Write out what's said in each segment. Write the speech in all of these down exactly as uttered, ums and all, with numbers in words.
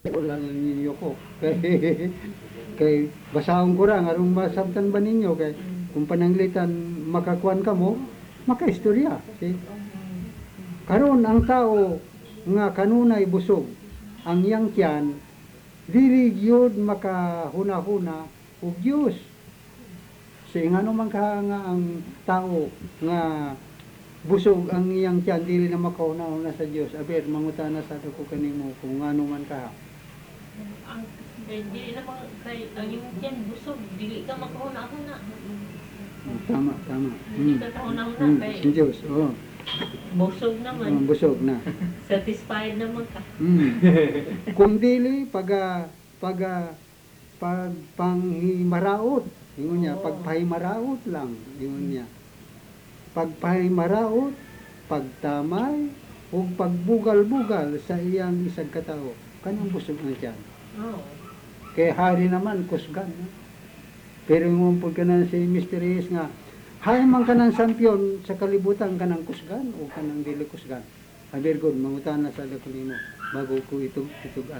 Wala lang ninyo ko. Kay, kay basahon ko ra, arong masabtan ba ninyo? Kay kung pananglitan makakuan ka mo, makaistorya. See? Karon ang tao nga kanunay busog, ang iyang tiyan, dili gyud makahuna-huna og Dios. So ngano man ka nga ang tao nga busog ang iyang tiyan, dili na makahuna-huna sa Dios. Aber mangutana sa ko kanimo kung ngano man ka. Ang dili na mga kay ang imong tiyan busog, dili ka makahuna-huna. Tama, tama. Hindi Hmm. ka kahuna-huna Hmm. kay Si Diyos, oo. busog Oh, naman. busog na. Satisfied naman ka. Hmm. Kung dili paga paga pag panghimaraot, ingon niya, Oo. pagpahimaraot lang, ingon niya. Pagpahimaraot, pagtamay, ug pagbugal-bugal sa iyang isang katao, kanang busog na tiyan. Oo. Kay hari naman kusgan. No? Pero yung po ka na si mister Reyes nga, hay man ka ng sampyon sa kalibutan ka ng kusgan o ka ng dili kusgan. Aber good, mangutan na sa dako nimo bago ko itug itugan.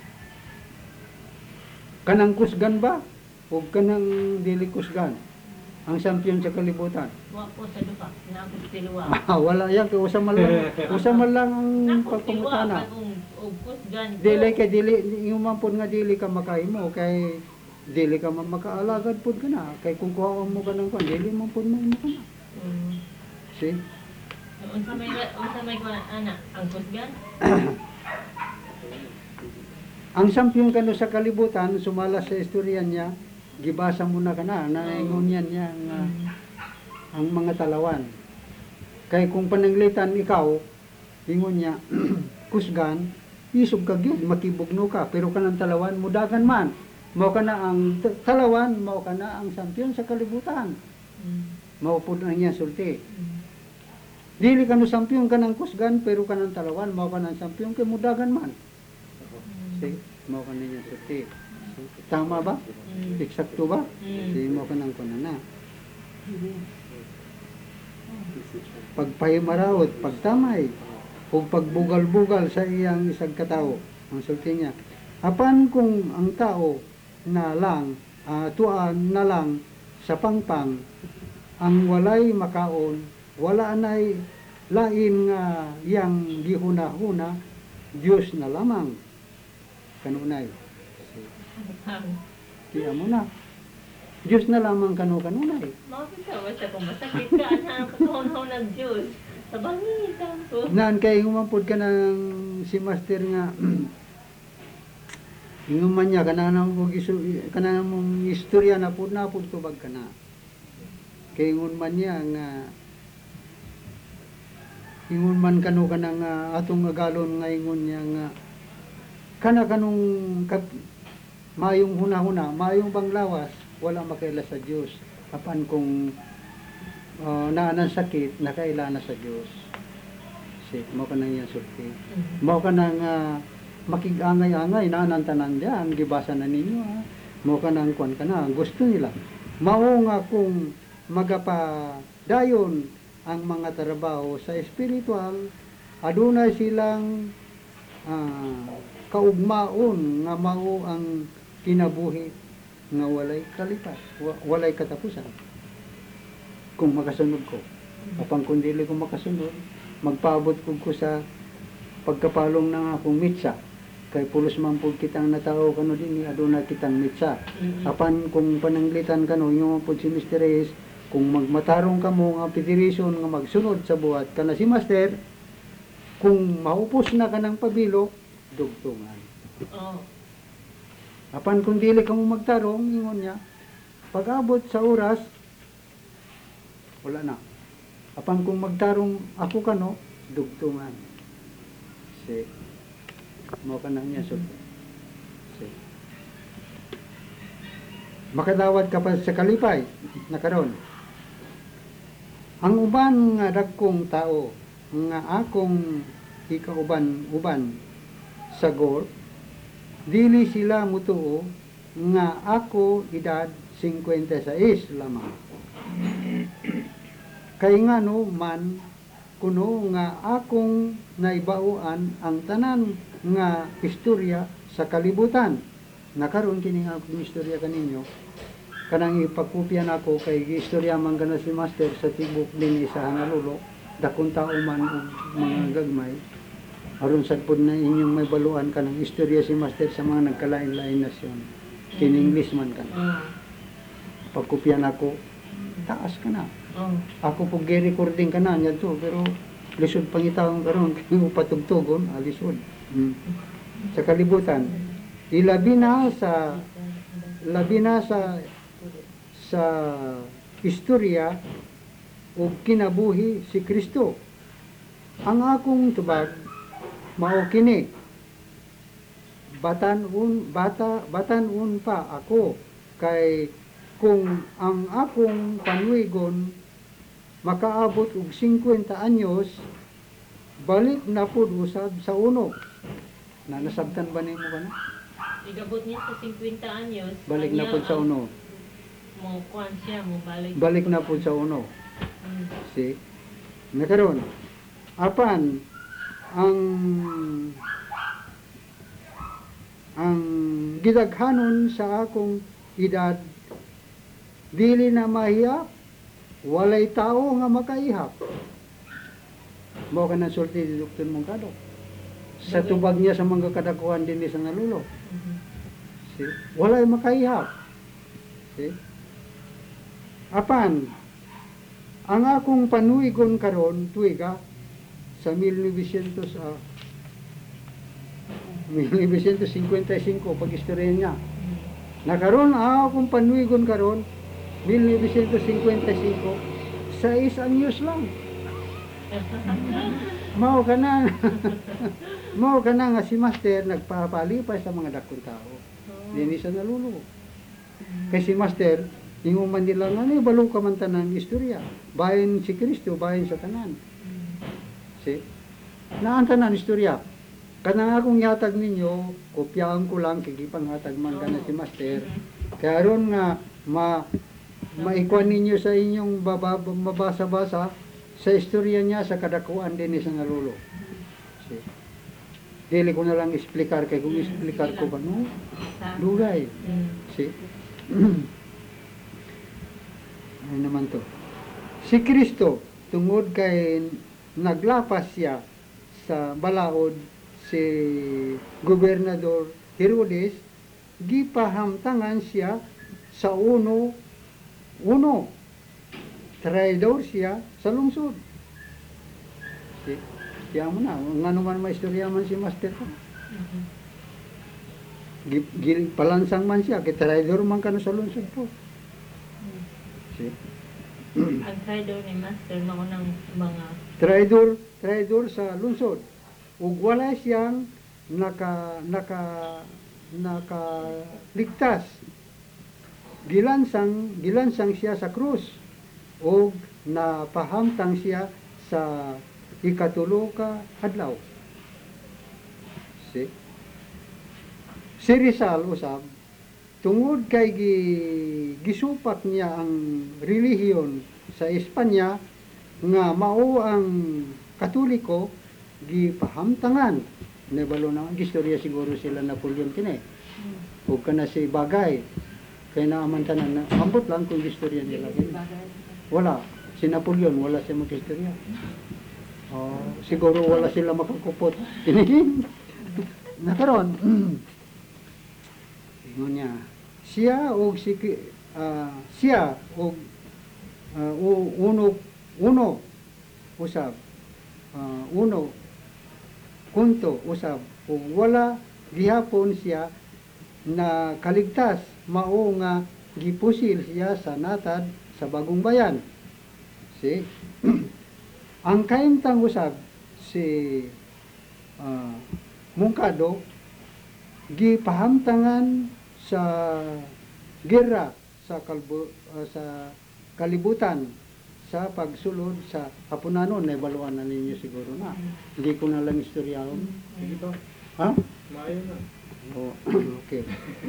Kanang kusgan ba o kanang dili kusgan? Ang sampyon sa kalibutan. Wa po sa duha, naabot tiluwa. Ah, wala yan, kay usa man lang, usa man lang ang Naabot tiluwa pagpangutana. kag og kusgan ko. Dili kay dili yung man pud nga dili ka makahimo kay dili ka man makaalagad pud ka na kay kung kuha mo ka ng kwan dili man pud mo ka na. Mm. See? Unsa may unsa may kuan ana ang kusgan? Ang sampyon kano sa kalibutan sumala sa istorya niya gibasa mo na kana naingon yan niya nga ang mga talawan. Kay kung pananglitan ikaw ingon niya kusgan isog ka gyud makibugno ka pero kanang talawan mudagan man. Mao kana ang t- talawan, mao kana ang sampyon sa kalibutan. Mm. Mao pud ang iya sulti. Mm. Dili kano sampyon kanang kusgan pero kanang talawan mao kanang sampyon kay mudagan man. See, mao kana iya sulti. Tama ba? Mm. Eksakto ba? Mm. See, mao kanang kunana. Pagpahimaraot, pagtamay, o pagbugal-bugal sa iyang isang katao. Ang sulti niya. Apan kung ang tao na lang, uh, tuan na lang sa pangpang, ang walay makaon, wala nay lain nga yang gihuna-huna, Diyos na lamang. Kanunay. Kaya mo na. Diyos na lamang kanu-kanunay. Mabisa basta kung masakit ka ana ang kahuna ng Dios. Tabangi ka ko. Naan kay humampod ka ng si master nga ingon man niya kanang mo kanang mong istorya na pud na pud tubag kana. Kay ingon man niya nga ingon man kanu kanang uh, atong agalon nga ingon niya nga kana kanong kap, mayong huna-huna, mayong banglawas, wala makaila sa Dios. Apan kung uh, naanan sakit, nakaila na sa Dios. Si, mo kanang yan sulti. Mo kanang uh, makig-angay-angay na tanan diyan gibasa na ninyo ha. Mo kanang kuan kana gusto nila mao nga kung magapa dayon ang mga trabaho sa espiritual adunay silang uh, kaugmaon nga mao ang kinabuhi nga walay kalipas wa, walay katapusan kung makasunod ko apang kung dili ko makasunod magpaabot ko ko sa pagkapalong ng akong mitsa kay pulos man po kitang natao kano din aduna kitang mitsa. Mm-hmm. Apan kung pananglitan kano yung po si mister Reyes kung magmatarong kamo nga petition nga magsunod sa buhat kana si master kung maupos na kanang pabilo dugtungan. Oh. Apan kung dili kamo magtarong ingon niya pag-abot sa oras wala na. Apan kung magtarong ako kano dugtungan. Si mo ka na niya so, so. Makadawat ka pa sa kalipay nakaron ang uban nga dagkong tao nga akong ikauban-uban sagor dili sila mutuo nga ako edad fifty-six lamang kay ngano man kuno nga akong naibauan ang tanan nga istorya sa kalibutan. Nakaroon kini nga akong istorya kaninyo. Kanang ipakopya nako kay istorya man kana si Master sa tibok dinhi sa Honolulu. Dakong tao man og mga gagmay. Aron sad pod na inyong may baluan kanang istorya si Master sa mga nagkalain-lain nasyon. Kin English man kan. Oh. Pagkopya nako, taas ka na. Oh. Ako po gi-recording ka na niya to, pero lisod pangitawang karon kay patugtugon, ah, lisod. Hmm. Sa kalibutan, ilabi na sa labi na sa sa istorya o kinabuhi si Kristo. Ang akong tubag mao kini. Batan-un bata batan-un pa ako kay kung ang akong panwigon makaabot og fifty anyos, balik na pud usab sa uno. Na nasabtan ba nimo kana? Igabot niya sa fifty anyos. Balik na pud sa uno. Mo kuan siya mo balik. Balik na pud sa uno. Mm. Si nakaron apan ang ang gidaghanon sa akong edad dili na mahiyap, walay tao nga makaihap. Mao ka na sulti ni Doktor Mongkado. Sa tubag niya sa mga kadakuhan din sa Honolulu. Mhm. Si, walay makaihap. Si. Apan, ang akong panuigon karon tuiga sa nineteen ah, nineteen fifty-five pag istorya niya. Nakaron ang akong panuigon karon nineteen fifty-five, sais anyos lang. Mao ka na. Mao ka na nga si Master nagpapalipay sa mga dakong tao. Dini sa Honolulu. Kay si Master, ingon man nila nga ni balo ka man tanan istorya. Bahin si Kristo, bahin sa tanan. Si naan tanan istorya. Kanang akong yatag ninyo, kopyahan ko lang kigipanghatag man kana si Master. Kaya ron nga ma maikuan ninyo sa inyong baba, mabasa-basa sa istorya niya sa kadakuan din sa Honolulu. Si dili ko na lang explicar kay kung explicar ko ba no dugay. Si ano naman to? Si Kristo tungod kay naglapas siya sa balaod si Gobernador Herodes, gipahamtangan siya sa uno uno traidor siya sa lungsod. Si kaya mo na, ngano man maistorya man si Master ko. Gil, palansang man siya, kay traidor man ka sa lungsod po. Si Ang traidor ni Master mao nang mga traidor, traidor sa lungsod. Ug wala siyang naka naka naka ligtas. Gilansang gilansang siya sa krus ug napahamtang siya sa ikatulo ka adlaw. Si Si Rizal usab tungod kay gi, gisupak niya ang relihiyon sa Espanya nga mao ang Katoliko, gipahamtangan. Nabalo na gistorya siguro sila Napoleon kini. Ug kana si Bagay kay naaman tanan na ambot lang kung gistorya nila. Wala si Napoleon, wala siya mag-istorya. Oh, siguro wala sila makakupot. Nakaron ingon niya siya og si uh, siya og uh, uno uno usab uh, uno kunto usab ug wala gihapon siya na kaligtas mao nga gipusil siya sa natad sa Bagong Bayan. Si ang kaimtang usab si uh, Mongkado gipahamtangan sa gera sa kalbu, uh, sa kalibutan sa pagsulod sa Hapunanon. Naibaluan na ninyo siguro na. Hindi ko na lang istoryahon. Sige ba? Ha? Maayo na. Oh, okay.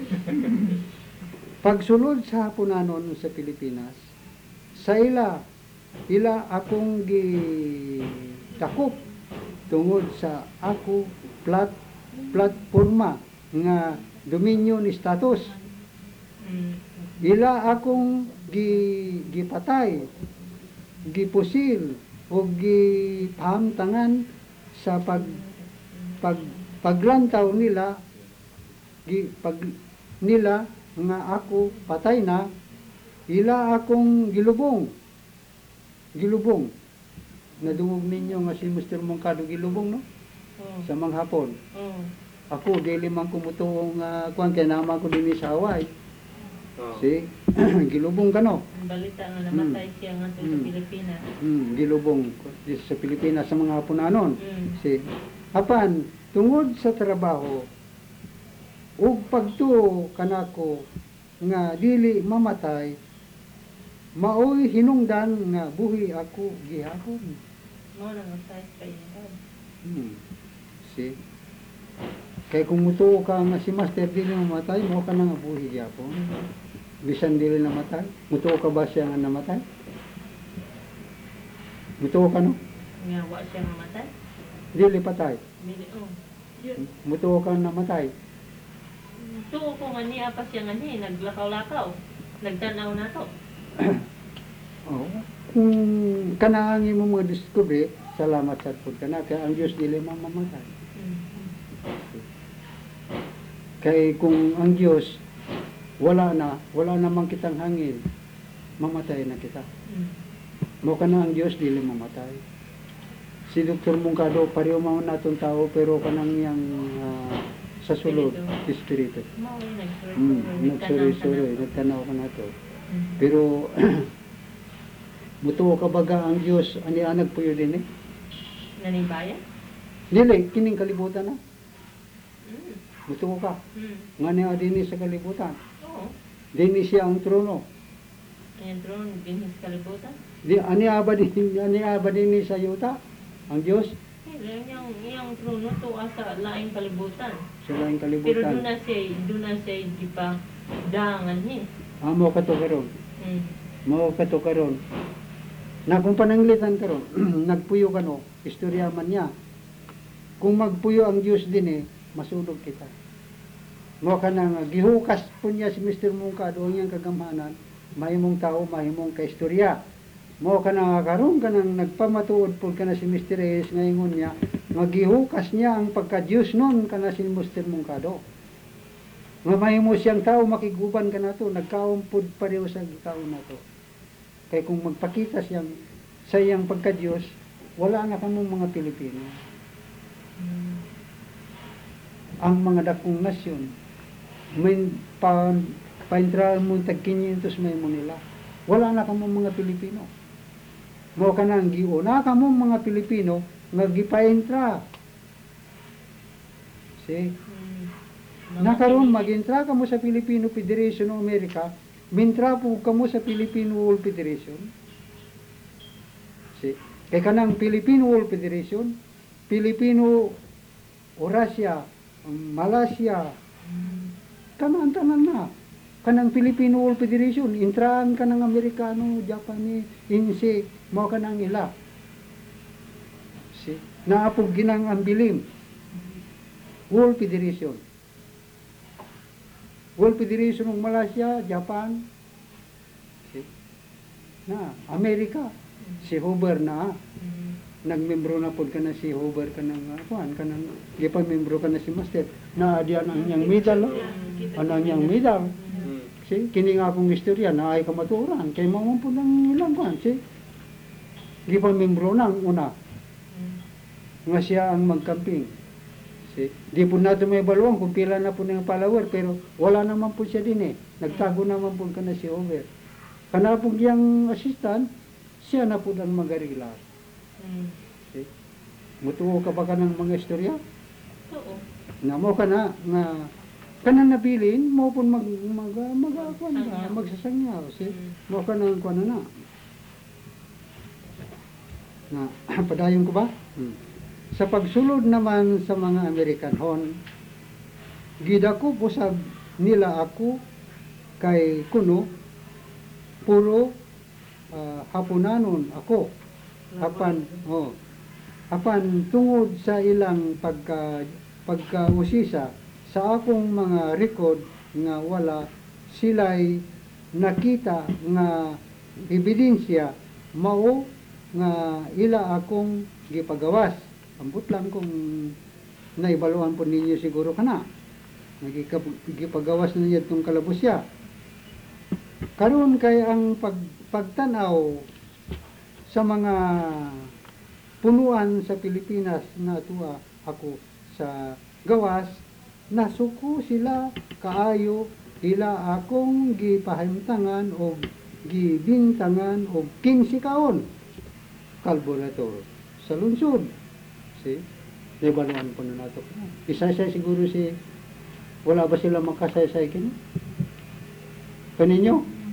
Pagsulod sa Hapunanon sa Pilipinas, sa ila, ila akong gitakop tungod sa ako plat platforma nga dominion status. Mm. Ila akong gi gipatay, gipusil o gipahamtangan sa pag pag paglantaw nila gi pag nila nga ako patay na, ila akong gilubong. Gilubong. Nadungog ninyo nga si Mister Mongkado gilubong, no? Oh. Sa mga hapon. Oh. Ako, dili man kumutuong uh, kuwan, kaya naman ko din sa Hawaii. Oh. Si, gilubong ka, no? Ang balita nga namatay Mm. siya nga sa Mm. Pilipinas. Hmm, gilubong dito sa Pilipinas sa mga hapon nanon. Mm. Si, apan, tungod sa trabaho, ug pagtuo kanako nga dili mamatay, maoy hinungdan nga buhi ako gihapon. Mo nang asay kay niya. Hmm. Si, kay kung mutuo ka nga si Master dili mamatay, mo ka na nga buhi gihapon. Bisan dili namatay, mutuo ka ba siya nga namatay? Mutuo ka, no? Nga wa siya mamatay. Dili patay. Dili oh. Yun. Mutuo ka namatay. Tuo ko nga niya pa siya nga ni naglakaw-lakaw. Nagtanaw na to. Oh, kung kanangin mo mga discovery, salamat sa pud kana kay ang Dios dili mamamatay. Mm. Kay kung ang Dios wala na, wala namang kitang hangin, mamatay na kita. Mm. Mo kana ang Dios dili mamatay. Si Doktor Mongkado pareho man natong tao pero kanang yang ah, sa sulod espiritu. Mao ay nagsuroy-suroy. Mm, nagsuri-suri, nagtanaw-tanaw. nagtanaw ka na to. Mm. Pero mutuo ka baga ang Dios ani anag puyo din eh. Nanibaya? Dili kining kalibutan na. Mm. Mutuo ka. Mm. Nga niya dinhi sa kalibutan. Oo. Dinhi siya ang trono. Ayan drone, ginhis kalibutan. Di ani aba din ani aba dinhi sa yuta ang Dios Kaya yung, yung trono to asa laing kalibutan. sa laing Pero doon kalibutan. na siya, doon na siya di pa dangan ni. Amo ka to karon. Mm. Mao ka to karon. Na kung pananglitan karon, nagpuyo ka no, istorya man niya. Kung magpuyo ang Dios din eh, masulog kita. Mo ka na nga gihukas po niya si Mister Mongkado ang iyang kagamhanan, mahimong tao, mahimong kaistorya. Mo ka na nga karon ka nang nagpamatuod po ka na si Mister Reyes ngayon niya, magihukas niya ang pagka-Diyos nun ka na si Mister Mongkado. Nga mahimo siyang tao, makiguban ka na to, nagkaumpod pareho sa tao na to. Kaya kung magpakita siyang sa iyang pagka-Diyos, wala na kamong mga Pilipino. Mm. Ang mga dakong nasyon, may pa, paintrahan mo tag quinientos may mo nila. Wala na kamong mga Pilipino. Mo ka nang giuna kamong mga Pilipino nga gipaintra. See? Mm. Mga Nakaroon pinili- magintra kamo sa Filipino Federation of America, mintra po kamo sa Filipino World Federation. Si, kay kanang Filipino World Federation, Filipino Eurasia, Malaysia, Mm. tanan tanan na. Kanang Filipino World Federation, intraan ka ng Amerikano, Japanese, Insi, mo ka ng ila. Si, naapog ginang ambilim. World Federation. World Federation ng Malaysia, Japan, si, na, Amerika, si Hoover na, Mm. nagmembro na pod ka na si Hoover ka ng, kuhan, ka ng, gipamembro ka na si Master, na diyan ang niyang medal, no? Anang niyang medal. Mm. Si, kini nga akong istorya na ay kamaturan, kay mamon po ng ilang kuhan, si, gipamembro na ang una, Mm. nga siya ang magkamping. Si, di po nato may balwang kung pila na po ng follower, pero wala naman po siya din eh. Nagtago naman po ka na si Hoover. Kana po yung assistant, siya na po ang magarila. Mm. Si, mutuo ka ba ka ng mga istorya? Oo. Na mo ka na, nga, kana nabilin, mo po mag, mag, mag, mag, mag, Magsasangyaw. magsasangyaw. Si, Mm. mo ka na, kuha na na. Na, padayon ko ba? Hmm. Sa pagsulod naman sa mga Amerikanhon, gidako po sa nila ako kay kuno puro ah, hapunanon ako. Apan oh. Apan tungod sa ilang pagka pagkausisa sa akong mga record nga wala sila'y nakita nga ebidensya mao nga ila akong gipagawas. Ambot lang kung naibaluan po ninyo siguro kana. Nagipagawas na niya itong kalabusya. Karon kay ang pag, pagtanaw sa mga punuan sa Pilipinas na tuwa ako sa gawas, nasuko sila kaayo ila akong gipahimtangan o gibintangan o kinsi kaon kalborator sa lungsod. See? Naibaluan po na nato. Isa-isa siguro si wala ba sila makasaysay kini? Kaninyo?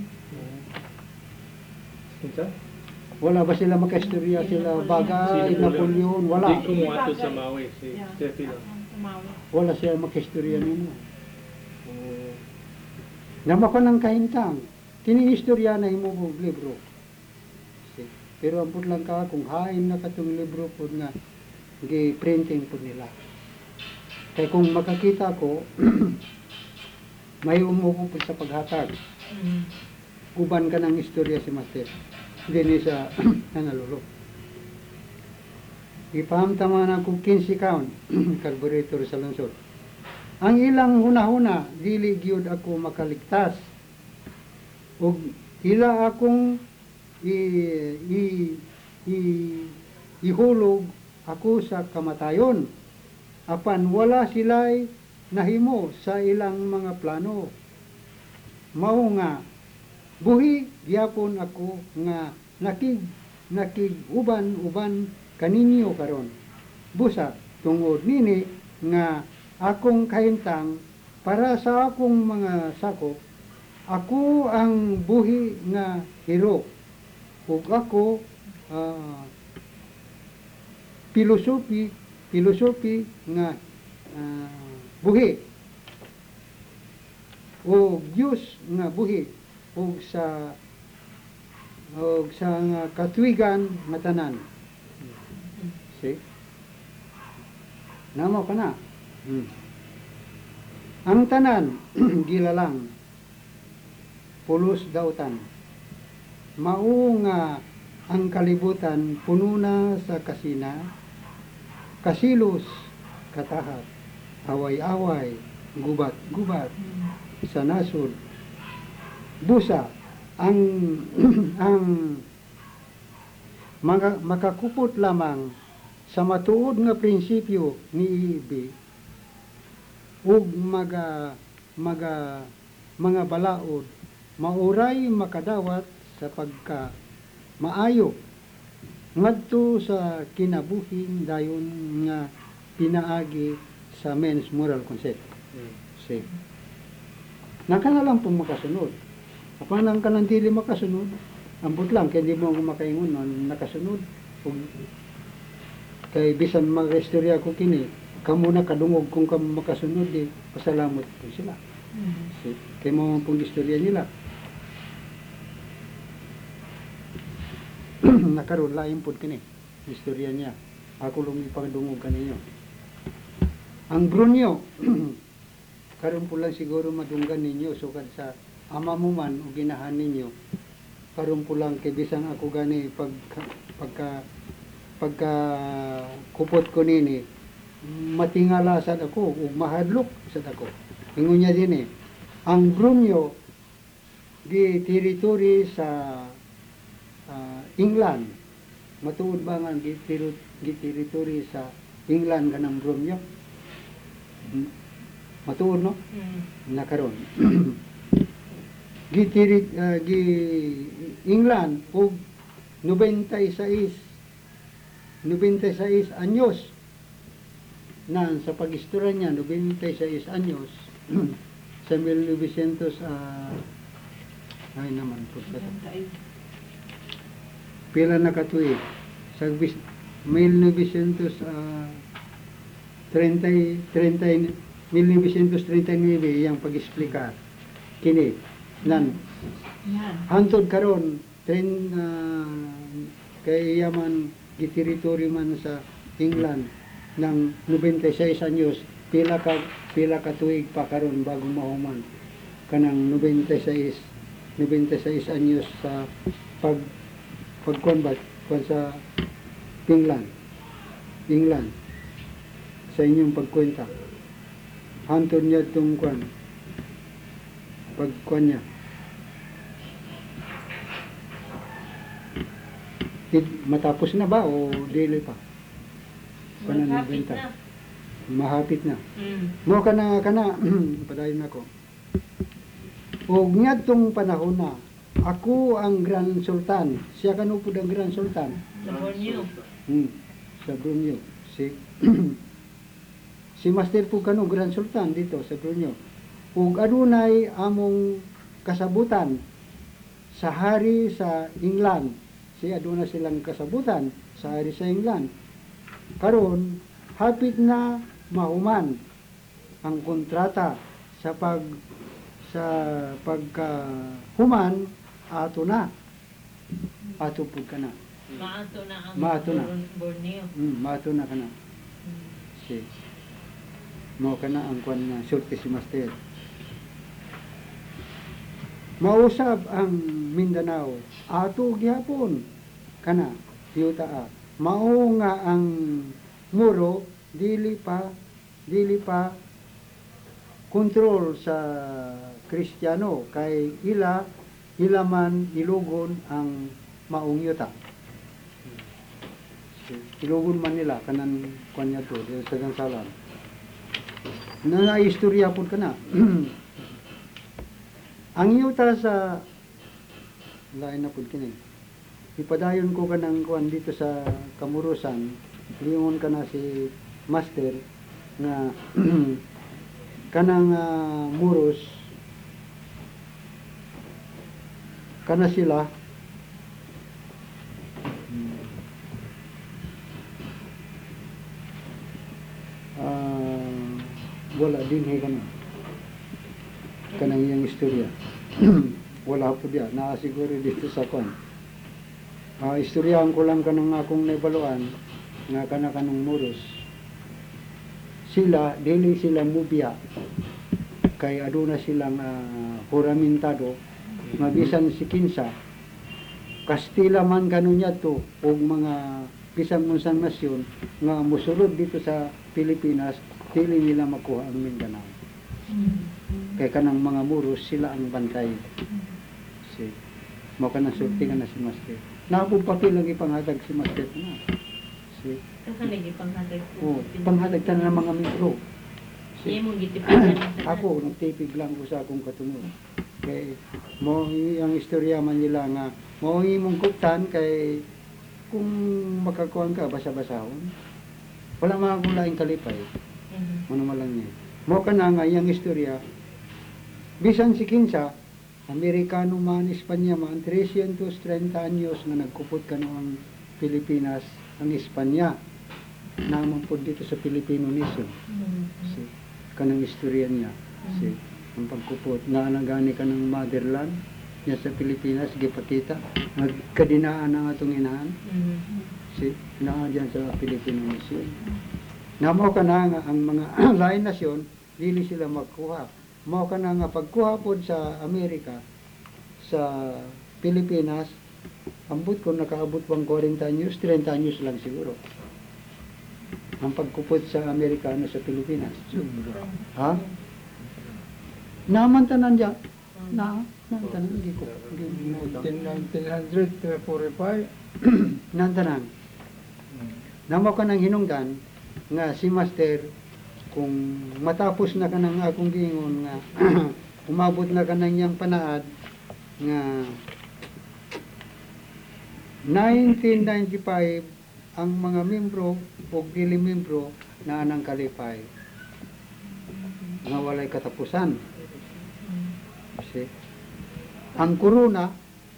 Unsa? Wala ba sila makaistorya sila bagay, Sino po lang? Napoleon? Wala. Di ko mo ato sa Maui, si Yeah. Steffi lang. Tumawa. Wala sila makaistorya nimo. Oh. Nama ko ng kahintang. Kini istorya na himo og libro. See? Pero ampun lang ka kung hain na katong libro po nga gi-printing po nila. Kaya kung makakita ko, may umupo po sa paghatag. Mm. Uban ka ng istorya si Master. Hindi ni siya nanalulok. Ipahamtaman ako kinsi kaon, carburetor sa lungsod. Ang ilang huna-huna, dili gyud ako makaligtas. Og ila akong i, i, i, ihulog ako sa kamatayon. Apan wala sila'y nahimo sa ilang mga plano. Mao nga buhi gyapon ako nga nakig nakig uban-uban kaninyo karon. Busa tungod nini nga akong kahintang para sa akong mga sakop, ako ang buhi nga hero. Ug ako uh, filosofi filosofi nga uh, buhi o Diyos nga buhi o sa o sa nga katwigan nga tanan. See? Namo ka na. Hmm. Ang tanan gilalang pulos dautan. Mao nga ang kalibutan puno na sa kasina, kasilos, katahat, away-away, gubat-gubat, sa nasod. Busa ang ang maka, makakupot lamang sa matuod nga prinsipyo ni I B ug maga maga mga balaod mauray makadawat sa pagka maayo ngadto sa kinabuhing dayon nga pinaagi sa men's moral concept. Mm. See? Nakana lang po makasunod. Apan ang kanang dili makasunod, ambot lang kay di mo ako makaingon non nakasunod. Ug kay bisan mag-istorya ko kini, kamo na kadungog kung kamo makasunod di, pasalamat po sila. Mm. See? Kay mo pong istorya nila. Nakaroon lain po kini istorya niya. Ako lang ipagdungog kaninyo. Ang Brunyo karon po lang siguro madunggan ninyo sukad sa ama mo man o ginahan ninyo. Karon po lang kay bisan ako gani pag pagka pagka kupot ko nini matingala sad ako ug mahadlok sad ako. Ingon niya din eh. Ang Brunyo di territory sa uh, England. Matuod ba nga gi territory sa England kanang Brunyo? Hmm. Matuod no? Mm. Nakaroon. Gitiri uh, gi England og ninety-six ninety-six anyos nan sa pag-istorya niya ninety-six anyos sa nineteen hundred uh, ay naman po sa pila na katuig sa nineteen thirty thirty nineteen thirty-nine yang pag-explicar kini nan Yan. hantod karon ten uh, kay yaman giteritoryo man sa England ng ninety-six anyos pila ka pila ka tuig pa karon bago mahuman kanang ninety-six ninety-six anyos sa pag pagkuan ba kuan sa England England sa inyong pagkwenta hantod niya itong kuan pagkuan niya Tid- matapos na ba o dili pa Kanan Malapit benta. na. mahapit na Mm. mo kana kana padayon nako ug ngadtong panahon na ako ang Grand Sultan siya kanu pud ang Grand Sultan Sa Borneo. hmm. sa Brunei si si Master po kanu Grand Sultan dito sa Brunei ug adunay among kasabutan sa hari sa England si aduna silang kasabutan sa hari sa England karon hapit na mahuman ang kontrata sa pag sa pagkahuman ato na ato pud kana Maato na ang Maato na. Bor- Borneo. mm, maato na kana Mm. si mo kana ang kwan nga sulti si Master mausab ang Mindanao ato gihapon kana yuta a mao nga ang muro dili pa dili pa kontrol sa Kristiyano kay ila ila man ilugon ang maong yuta ilugon man nila kanan kwan niya to dito sa Gansalan na istorya pud kana ang yuta sa lain na pud kini ipadayon ko kanang kuan dito sa Kamurusan lingon kana si Master nga kanang ah, muros kana sila ah, wala din hay kana kanang iyang istorya wala po diya naasiguro dito sa kwan ah istoryahan ko lang kanang akong naibaluan nga kana kanang muros sila dili sila mubya kay aduna silang uh, huramentado nga bisan si kinsa Kastila man kanunya to og mga bisan unsang nasyon nga mosulod dito sa Pilipinas dili nila makuha ang Mindanao Mm. kay kanang mga muros sila ang bantay si mo kanang sulti nga na si Master na akong papel lagi panghatag si Master na si Kasi lagi panghatag oh, panghatag tanan ng mga mikro Siya si mong gitipigan. ako nagtipig lang ko sa akong katunod kay mo ang istorya man nila nga mo imong kuptan kay kung makakuan ka basa-basahon wala man akong laing kalipay Mhm. ano man lang niya mo ka na nga iyang istorya bisan si kinsa Amerikano man Espanya man three hundred thirty anyos nga nagkupot kano ang Pilipinas ang Espanya naman po dito sa Filipino nation Mhm. si kanang istorya niya si ang pagkupot nga nagani ka ng motherland niya sa Pilipinas gipakita nagkadinaan ang atong inahan Mhm. si naa diyan sa Filipino nation namo ka na nga ang mga lain nasyon dili sila magkuha mao ka na nga pagkuha pod sa Amerika sa Pilipinas ambot ko nakaabot bang forty anyos thirty anyos lang siguro ang pagkupot sa Amerikano sa Pilipinas ha naman tanan diyan na naman tanan di ko nineteen forty-five. nan tanan namo ka nang hinungdan nga si Master kung matapos na ka ng akong giingon nga umabot na ka ng iyang panaad nga nineteen ninety-five ang mga membro o dili membro na anang kalipay nga walay katapusan kasi ang corona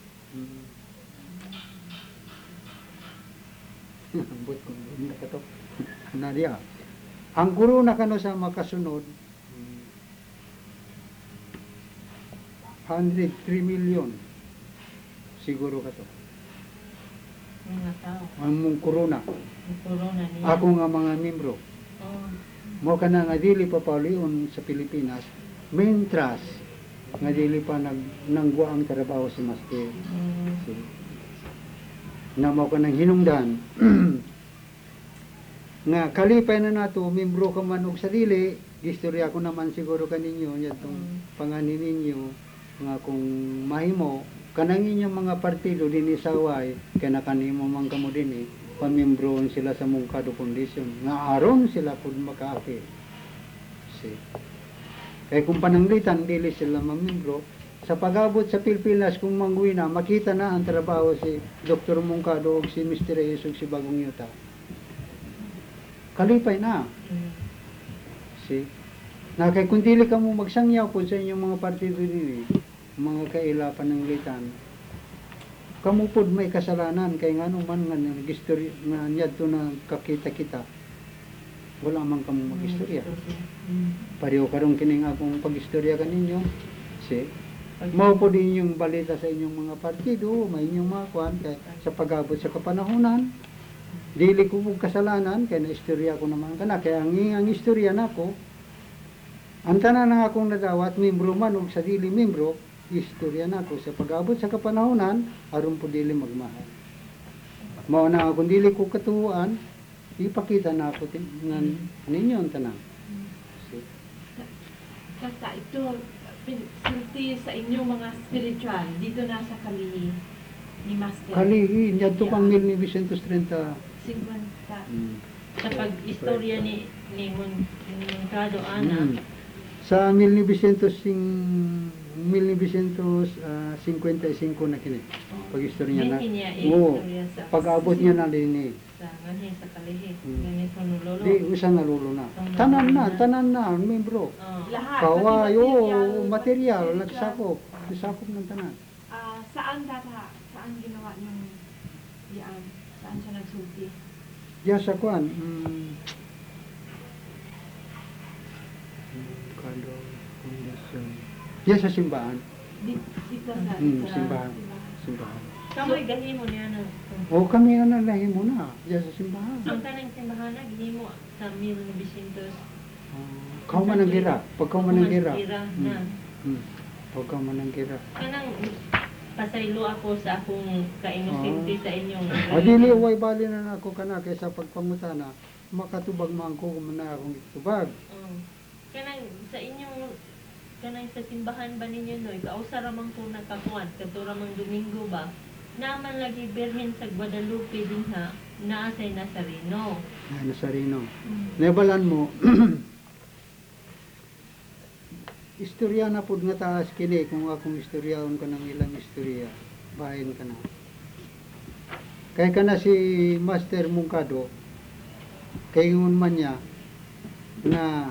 ambot ko hindi ka to na diya ang corona kano sa makasunod one hundred three million siguro ka to Mga tao. ang mong corona Ang corona niya. ako nga mga membro Oh. mo ka na nga dili pa paulion sa Pilipinas, mentras nga dili pa nag nangwa ang trabaho si Master. Mm. Si, na mo ka nang hinungdan nga kalipay na nato membro ka man og sa dili, gistorya ko naman siguro kaninyo yatong Mm. panganin ninyo nga kung mahimo kanang inyong mga partido dinhi sa Hawaii kana kanimo man kamo dinhi pamembroon sila sa Mungkado Foundation nga aron sila pud makaapil. Si kay kung pananglitan dili sila mamembro sa pag-abot sa Pilipinas kung mangguwi na makita na ang trabaho si Doktor Mungkado ug si Mister Reyes ug si Bagong Yuta. Kalipay na. Mm. Si na kay kung dili ka mo magsangyaw po sa inyong mga partido dinhi mga kaila pananglitan kamo pod may kasalanan kay ngano man nga nagistorya nga nyadto na kakita kita wala man kamo magistorya Mm. pareho karong kining akong pagistorya kaninyo si mao po din yung balita sa inyong mga partido may inyong mga kuan kay sa pag-abot sa kapanahunan dili ko pug kasalanan kay naistorya ko naman kana kay ang ang istorya nako ang tanan nga akong nadawat membro man ug sa dili membro istorya nako sa pag-abot sa kapanahunan aron po dili magmahal. Mao na kung dili ko katuan, ipakita na ako tin nga ninyo ang tanan. Si, Kasta ito, pin- sulti sa inyong mga spiritual, dito na sa Kalihi ni Master. kalihi nyadto kang mil ni Vicente treinta. cinquanta. Mm. Sa pag-istorya ni ni Mon ni Moncado ana. Mm. Sa mil ni Vicente sing mil ni Vicente uh, fifty-five na kini. Pag-istorya niya na. Hindi niya Oo. istorya sa Pag-abot niya na din eh. sa ngayon sa Kalihi. Mm. Ganito nulolo. Di usa nalulo na. Tanan na, tanan na membro. Oh. Lahat. Kaway, pati oo, material, spiritual. nagsakop. Nagsakop ng tanan. Ah, saan data? Saan ginawa niyong yan? Saan siya nagsulti? Diya sa kuan. Mm, Kalo, Foundation. Diya sa simbahan. Di- Dito sa... Mm, sa- simbahan. Simbahan. Kamoy gahimo niya na. O kami na nalahin mo na. Diya sa simbahan. Ang tanang simbahan na gihimo sa Mil ni Vicentos. Uh, kau man ang gira. Pag kau man ang gira. Gira na. Mm, mm. Pag kau man ang gira. Kanang pasaylo ako sa akong kainosente Oh. sa inyong. Ah, dili way bali na ako kana kaysa pagpangutana makatubag man ko kung na akong itubag. Oh. Kanang sa inyong kanang sa simbahan ba ninyo no, kausa ra man ko nakakuan, kadto ra mang Domingo ba. Naman lagi Birhen sa Guadalupe din ha, naa sa Nazareno. Na Nazareno. Mm. Nebalan mo. Istorya na pud nga taas kini kung akong istoryaon ka ng ilang istorya. Bahin ka na. Kay ka na si Master Mungkado, kay ngun man niya na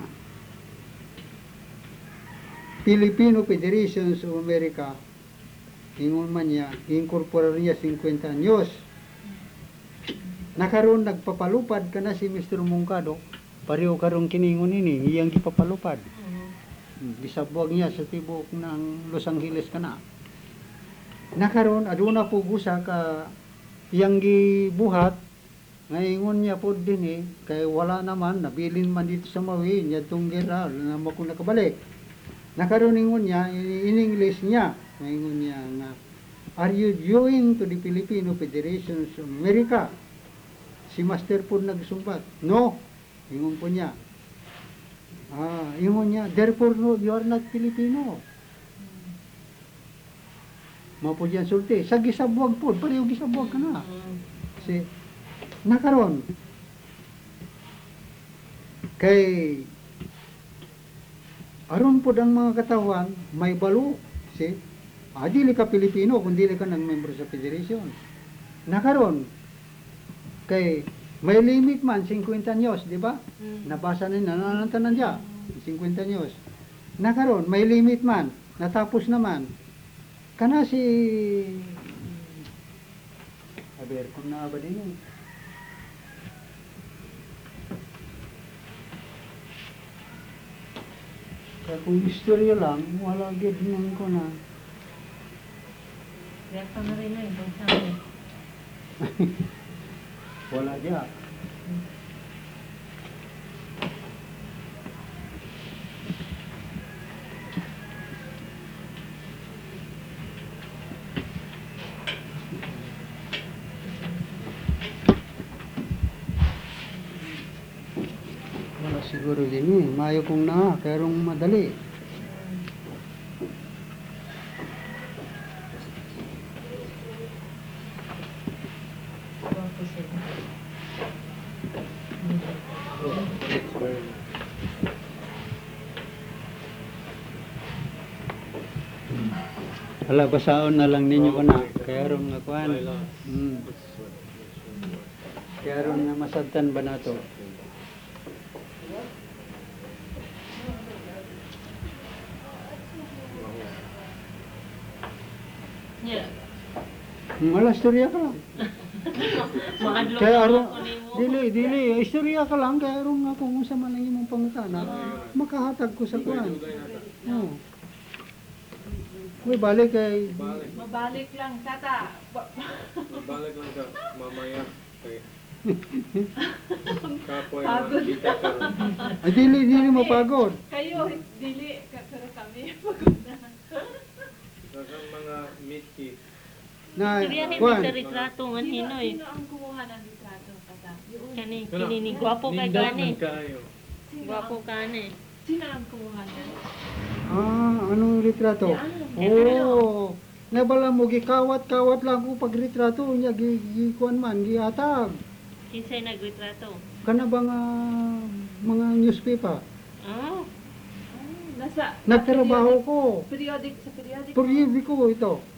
Filipino Federation of America, ingon man niya, incorporar niya fifty anyos. Nakaroon nagpapalupad ka na si Mister Mungkado, pareho karong kiningon ini, iyang gipapalupad. Mm. Gisabuag niya sa tibok ng Los Angeles kana. Nakaroon aduna po gusa ka iyang gibuhat ngayon niya po din eh kay wala naman nabilin man dito sa Maui niya tong gera na mo kung nakabalik. Nakaroon ingon niya in English niya ngayon niya nga are you joining to the Filipino Federation of America? Si Master po nagsumbat. No. Ingon po niya. Ah, ingon niya, therefore no, you are not Filipino. Mao po diyan sulti. Sa gisabuag po, pareho gisabuag ka na. Mm. Si nakaron kay aron po ang mga katawan may balo si ah, dili ka Pilipino kung dili ka nang member sa federation. Nakaron kay may limit man fifty anyos, di ba? Mm. Nabasa na nanantanan diya fifty anyos. Nakaron may limit man, natapos naman. Kana si Aber kung na ba din. Kaya kung istorya lang, wala gid nang ko na. Kaya pa na rin na ibang sabi. Wala diya. siguro din eh. Mayo kong na, kaya rong madali. Tapos yun. Oh, it's very nice. Hala, basaon na lang ninyo ko na. Okay. Kaya rong nga kuhan. Why not? Mm. It's what- it's what- Kaya rong nga masabtan ba na to? Yeah. Hmm, Wala, istorya ka lang. Maadlok Kaya na aron, ako nimo. dili, dili, istorya ka lang. Kaya aron nga kung sa man ang imong pangutana, makahatag ko sa kuhan. Oh. Uy, balik kay... Balik. Mabalik lang, tata. Ba- Balik lang ka. Mamaya. Okay. Kapoy Pagod. kita ka. Ay, dili, dili mapagod. Kayo, dili, ka- pero kami, pagod na. Dagang mga meat kit. Na, Siriyahin kuhan. mi sa retrato nga Sino, hinoy. sino ang kumuha ng litrato, tata? Yung, Kani, kini ni gwapo kay Nindot kani. man kayo. sino, Gwapo ang, kani. sino ang kumuha niya? Ah, anong litrato? Yan. Oh, nabala mo, gikawat-kawat lang ko pag retrato niya, gi- gikuan man, giatag. Kinsay nagretrato? Kana ba nga mga newspaper? Oh, Nasa, Nagtrabaho ko. Periodic, sa periodic. Periodiko ito.